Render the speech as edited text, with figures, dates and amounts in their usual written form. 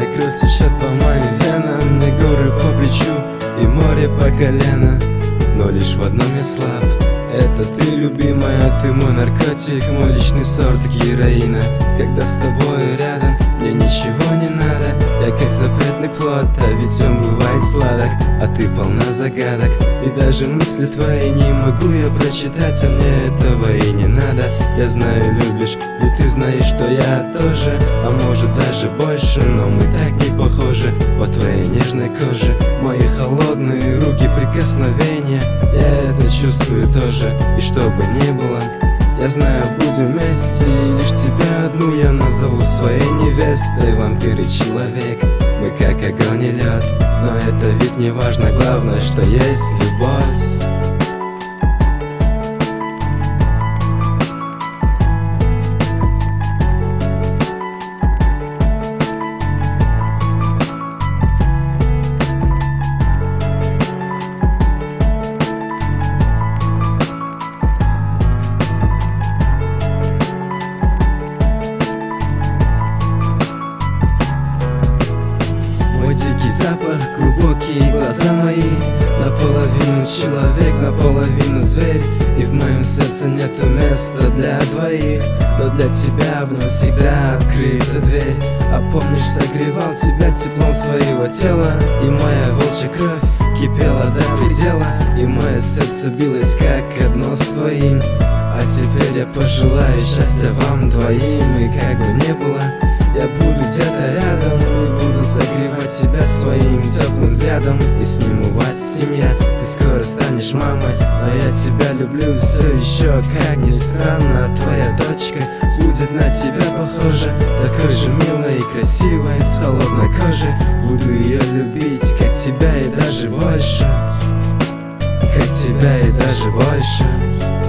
кровь течет по моим венам, мне горы по плечу и море по колено. Но лишь в одном я слаб, это ты, любимая, ты мой наркотик, мой личный сорт героина. Когда с тобой рядом, мне ничего не надо, я как запретный плод, а ведь он бывает сладок. А ты полна загадок, и даже мысли твои не могу я прочитать, а мне этого и не надо. Я знаю, любишь, и ты знаешь, что я тоже, а может даже больше, но мы так не похожи. По твоей нежной коже мои холодные руки прикосновения, я это чувствую тоже. И что бы ни было, я знаю, будем вместе, и лишь тебя одну я назову своей невестой. Вампир и человек, мы как огонь и лед, но это ведь не важно, главное, что есть любовь. Дикий запах, глубокие глаза мои, наполовину человек, наполовину зверь. И в моем сердце нету места для двоих, но для тебя вновь всегда открыта дверь. А помнишь, согревал тебя теплом своего тела, и моя волчья кровь кипела до предела, и мое сердце билось как одно с твоим. А теперь я пожелаю счастья вам двоим, и как бы ни было, я буду где-то рядом, и буду согревать тебя своим теплым взглядом. И с ним у вас семья, ты скоро станешь мамой, но я тебя люблю все еще, как ни странно. Твоя дочка будет на тебя похожа, такой же милой и красивой, с холодной кожей. Буду ее любить, как тебя и даже больше, как тебя и даже больше.